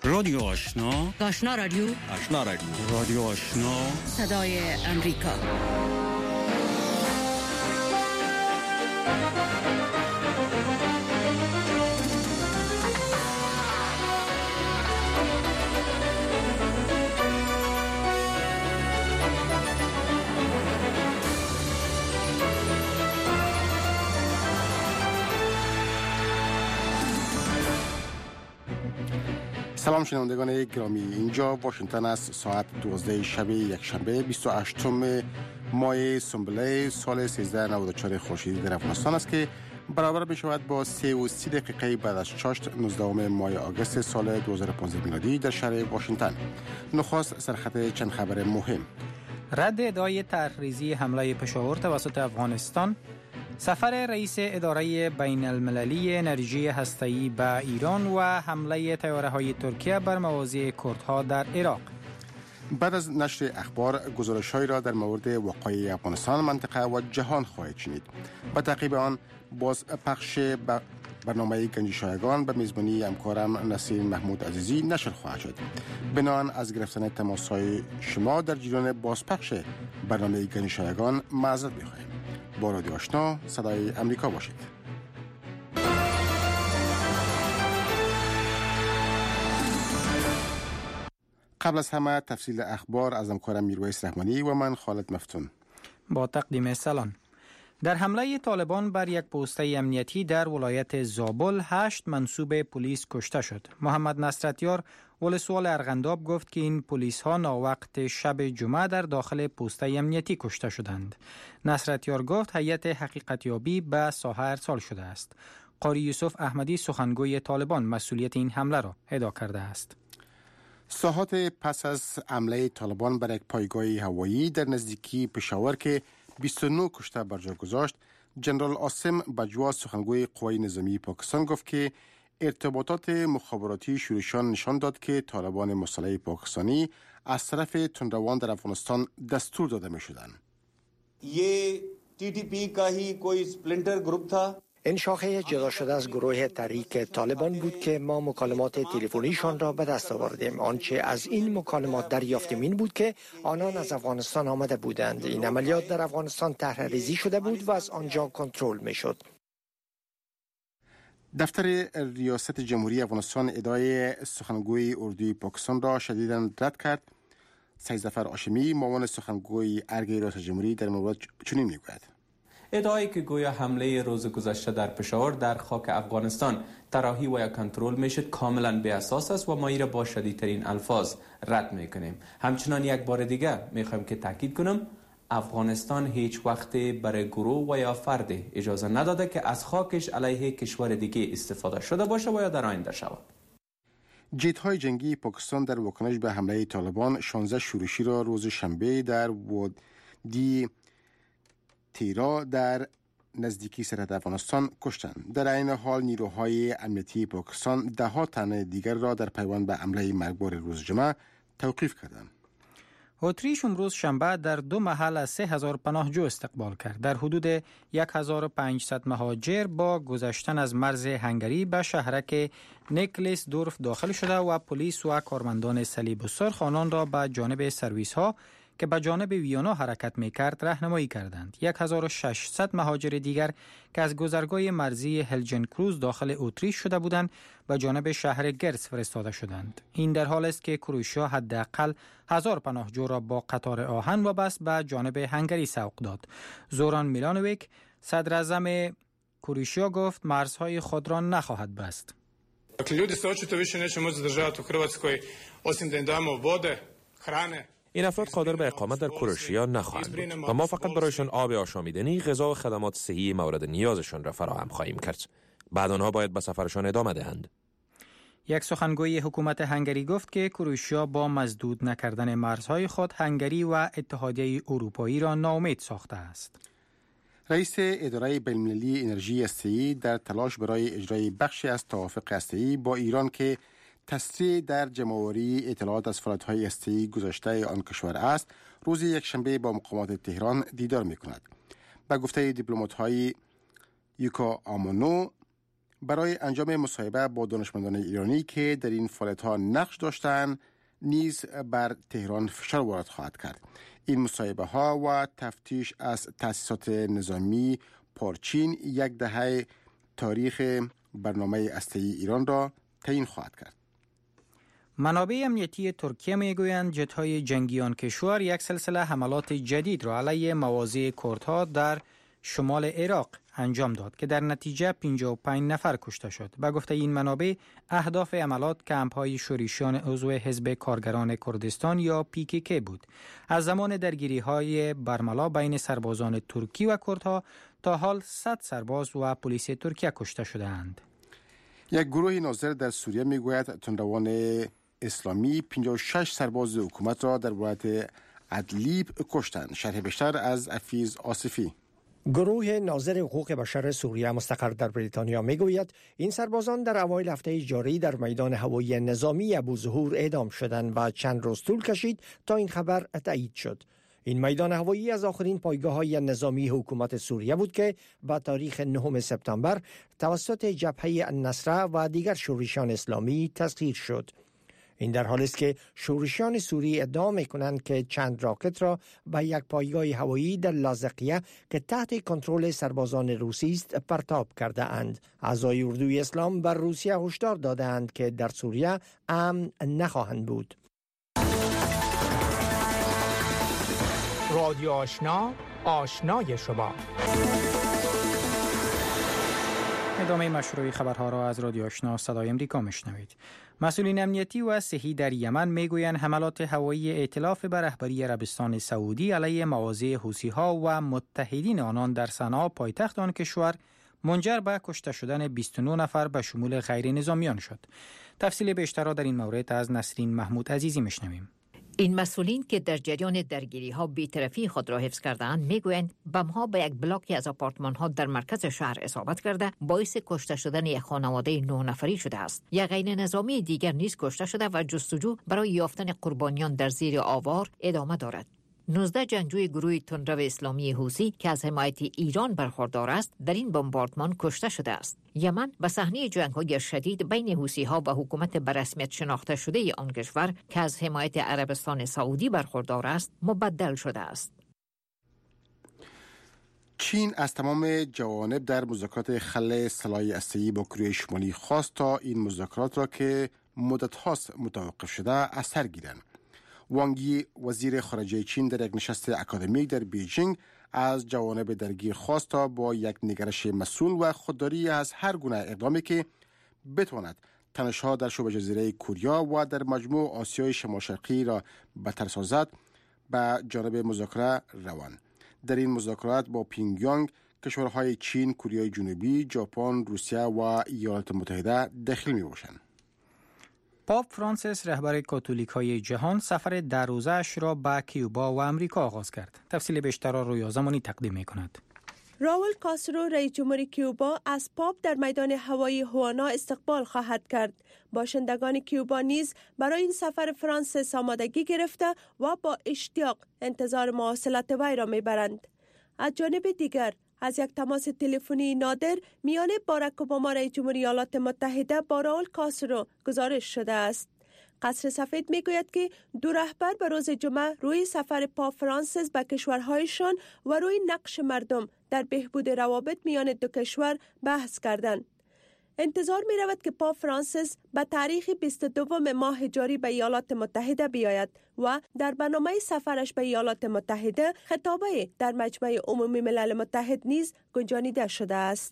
رادیو آشنا، آشنا رادیو، آشنا رادیو، رادیو آشنا، صدای امریکا. سلام شنوندگان گرامی، اینجا واشنگتن است. ساعت 12 شب یکشنبه 28 ماه سنبله سال 1394 خورشیدی در افغانستان است که برابر می شود با 3:30 دقیقه بعد از چاشت 19 ماه آگوست سال 2015 میلادی در شهر واشنگتن. نخست سرخط چند خبر مهم: رد ادعای طرحریزی حمله پشاور توسط افغانستان، سفر رئیس اداره بین المللی انرژی هسته‌ای به ایران و حمله طیاره‌های ترکیه بر مواضع کردها در عراق. بعد از نشر اخبار، گزارش‌هایی را در مورد وقایع افغانستان، منطقه و جهان خواهید شنید. با تعقیب آن باز پخش برنامه گنج شایگان به میزبانی همکارم نسیم محمود عزیزی نشر خواهد شد. بنابراین از گرفتن تماس‌های شما در جریان بازپخش برنامه گنج شایگان معذرت می‌خواهیم. با رادیو آشنا صدای امریکا باشید. قبل از همه تفصیل اخبار از همکارم میرویس رحمانی و من خالد مفتون. با تقدیم سلام. در حمله طالبان بر یک پوسته امنیتی در ولایت زابل 8 منصوب پلیس کشته شد. محمد نصرتیار ولسوال ارغنداب گفت که این پلیس ها ناوقت شب جمعه در داخل پوسته امنیتی کشته شدند. نصرتیار گفت هیئت حقیقتیابی به ساحه ارسال شده است. قاری یوسف احمدی سخنگوی طالبان مسئولیت این حمله را ادعا کرده است. ساعات پس از حمله طالبان بر یک پایگاه هوایی در نزدیکی پشاور که 29 کشته بر جا گذاشت، جنرال عاصم بجوا سخنگوی قوای نظامی پاکستان گفت که ارتباطات مخابراتی شورشیان نشان داد که طالبان مسلح پاکستانی از طرف تندروان در افغانستان دستور داده می شدند. ये टीटीपी का ही कोई स्प्लिंटर ग्रुप था. این شاخه جدا شده از گروه تحریک طالبان بود که ما مکالمات تلفنیشان را به دست آوردیم. آنچه از این مکالمات دریافتیم این بود که آنان از افغانستان آمده بودند. این عملیات در افغانستان طرح‌ریزی شده بود و از آنجا کنترل میشد. دفتر ریاست جمهوری افغانستان ادعای سخنگوی اردوی پاکستان را شدیداً رد کرد. سید ظفر هاشمی معاون سخنگوی ارگ ریاست جمهوری در مورد چنین میگوید: ادعایی که گویا حمله روز گذشته در پشاور در خاک افغانستان طراحی و یا کنترل میشد کاملا بی اساس است و ما این را با شدیدترین الفاظ رد میکنیم. همچنان یک بار دیگه میخوایم که تاکید کنم افغانستان هیچ وقت برای گروه و یا فرد اجازه نداده که از خاکش علیه کشور دیگه استفاده شده باشه و یا در آینده شود. جت‌های جنگی پاکستان در واکنش به حمله طالبان 16 شورشی را روز شنبه در وادی تیرا در نزدیکی سرحد افغانستان کشتند. در این حال نیروهای امنیتی پاکستان 10 تن دیگر را در پیوند به حمله مرگبار روز جمعه توقیف کردند. اتریش امروز شنبه در 2 محل از 3000 پناهجو استقبال کرد. در حدود 1500 مهاجر با گذشتن از مرز هنگری به شهرک نیکلس دورف داخل شده و پلیس و کارمندان صلیب السرخ آنان را به جانب سرویس ها که به جانب ویانا حرکت می‌کرد راهنمایی کردند. 1600 مهاجر دیگر که از گذرگاه مرزی هلجن کروز داخل اتریش شده بودند به جانب شهر گرس فرستاده شدند. این در حال است که کروشیا حداقل 1000 پناهجو را با قطار آهن و بس به جانب هنگری سوق داد. زوران میلانویک صدر اعظم کروشیا گفت مرزهای خود را نخواهد بست. Ljudi se očito više neće moći zadržavati u Hrvatskoj osim da im damo vode, hrane. این افراد قادر به اقامت در کروشیا نخواهند بود و ما فقط برایشان آب آشامیدنی، غذا و خدمات صحی مورد نیازشان را فراهم خواهیم کرد. بعد آنها باید به سفرشان ادامه دهند. یک سخنگوی حکومت هنگری گفت که کروشیا با مسدود نکردن مرزهای خود هنگری و اتحادیه اروپایی را ناامید ساخته است. رئیس اداره بین‌المللی انرژی هسته‌ای در تلاش برای اجرای بخشی از توافق هسته‌ای با ایران که تسریع در جمع‌آوری اطلاعات از فعالیت‌های هسته‌ای گذشته آن کشور است، روز یکشنبه با مقامات تهران دیدار می‌کند. به گفته دیپلمات‌های یوکا آمونو، برای انجام مصاحبه با دانشمندان ایرانی که در این فعالیت‌ها نقش داشتند نیز بر تهران فشار وارد خواهد کرد. این مصاحبه ها و تفتیش از تأسیسات نظامی پارچین یک دهه تاریخ برنامه هسته‌ای ایران را تعیین خواهد کرد. منابع امنیتی ترکیه میگویند جت‌های جنگی آن کشور یک سلسله حملات جدید را علیه مواضع کردها در شمال عراق انجام داد که در نتیجه 55 نفر کشته شد. به گفته این منابع، اهداف حملات کمپ‌های شورشیان عضو حزب کارگران کردستان یا PKK بود. از زمان درگیری‌های برملا بین سربازان ترکی و کردها تا حال 100 سرباز و پلیس ترکیه کشته شده‌اند. یک گروه ناظر در سوریه میگوید تندروان اسلامی 56 سرباز حکومت را در ولایت ادلیب کشتند. شرح بیشتر از افیز آصفی. گروه ناظر حقوق بشر سوریه مستقر در بریتانیا میگوید این سربازان در اوایل هفته جاری در میدان هوایی نظامی ابوظهور اعدام شدند و چند روز طول کشید تا این خبر تایید شد. این میدان هوایی از آخرین پایگاه‌های نظامی حکومت سوریه بود که با تاریخ 9 سپتامبر توسط جبهه النصره و دیگر شورشیان اسلامی تسخیر شد. این در حالی است که شورشیان سوری ادعا می‌کنند که چند راکت را به یک پایگاه هوایی در لاذقیه که تحت کنترل سربازان روسی است پرتاب کرده اند. اعضای اردوی اسلام بر روسیه هشدار دادند که در سوریه امن نخواهند بود. رادیو آشنا، آشنای شما. ادامه مشروع خبرها را از رادیو آشنا صدای امریکا میشنوید. مسئولین امنیتی و صحی در یمن میگویند حملات هوایی ائتلاف به رهبری عربستان سعودی علیه مواضع حوثی‌ها و متحدین آنان در صنعا پایتخت آن کشور منجر به کشته شدن 29 نفر به شمول غیر نظامیان شد. تفصیل بیشتر را در این مورد از نسرین محمود عزیزی میشنویم. این مسئولین که در جریان درگیری‌ها بی‌طرفی خود را حفظ کرده‌اند میگویند بم‌ها به یک بلاکی از آپارتمان‌ها در مرکز شهر اصابت کرده باعث کشته شدن یک خانواده 9 نفری شده است. یک غیر نظامی دیگر نیز کشته شده و جستجو برای یافتن قربانیان در زیر آوار ادامه دارد. 19 جنگجوی گروه تندرو اسلامی حوثی که از حمایت ایران برخوردار است در این بمباردمان کشته شده است. یمن به صحنه جنگ‌های شدید بین حوثی‌ها و حکومت به رسمیت شناخته شده آن کشور که از حمایت عربستان سعودی برخوردار است مبدل شده است. چین از تمام جوانب در مذاکرات خلع سلاح هسته‌ای با کره شمالی خواست تا این مذاکرات را که مدت هاست متوقف شده از سر گیرند. وانگ یی وزیر خارجه چین در یک نشست اکادمیک در بیجینگ از جوانب درگیر خواست تا با یک نگرش مسئول و خودداری از هر گونه اقدامی که بتواند تنش‌ها در شبه جزیره کوریا و در مجموع آسیای شمال شرقی را بهتر سازد به جانب مذاکره روند. در این مذاکرات با پیونگیانگ کشورهای چین، کره جنوبی، ژاپن، روسیه و ایالات متحده داخل می‌باشند. پاپ فرانسیس رهبر کاتولیک‌های جهان سفر 10 روزه‌اش را به کیوبا و آمریکا آغاز کرد. تفصیل بیشتر را رویا زمانی تقدیم می‌کند. راول کاسترو رئیس جمهور کیوبا از پاپ در میدان هوایی هوانا استقبال خواهد کرد. باشندگان کیوبا نیز برای این سفر فرانسیس آمادگی گرفته و با اشتیاق انتظار مواصلت وی را می‌برند. از جانب دیگر از یک تماس تلفنی نادر میان باراک اوباما رئیس جمهور ایالات متحده با راول کاسترو گزارش شده است. قصر سفید میگوید که دو رهبر به روز جمعه روی سفر پاپ فرانسیس به کشورهایشان و روی نقش مردم در بهبود روابط میان دو کشور بحث کردند. انتظار می رود که پاپ فرانسیس به تاریخ 22 ماه جاری به ایالات متحده بیاید و در برنامه سفرش به ایالات متحده خطابه در مجمع عمومی ملل متحد نیز گنجانیده شده است.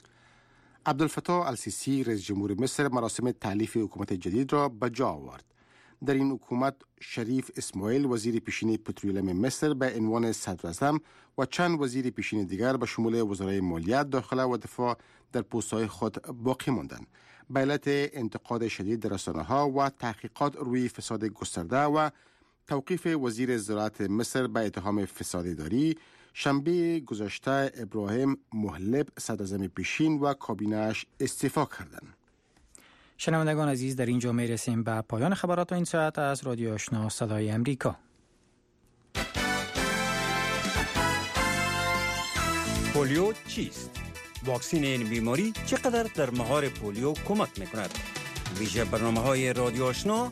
عبدالفتاح السیسی رئیس جمهور مصر مراسم تألیف حکومت جدید را به جا آورد. در این حکومت شریف اسماعیل وزیر پیشین پترولیم مصر به عنوان صدراعظم و چند وزیر پیشین دیگر به شمول وزرای مالیات، داخله و دفاع در پست‌های خود باقی ماندند. به علت انتقاد شدید در رسانه‌ها و تحقیقات روی فساد گسترده و توقیف وزیر زراعت مصر به اتهام فسادداری، شنبه گذشته ابراهیم محلب صدراعظم پیشین و کابینه‌اش استعفا کردند. شنوندگان عزیز، در اینجا می رسیم به پایان خبرات این ساعت از رادیو آشنا صدای امریکا. پولیو چیست؟ واکسین این بیماری چقدر در مهار پولیو کمک میکند. ویژه برنامه‌های رادیو آشنا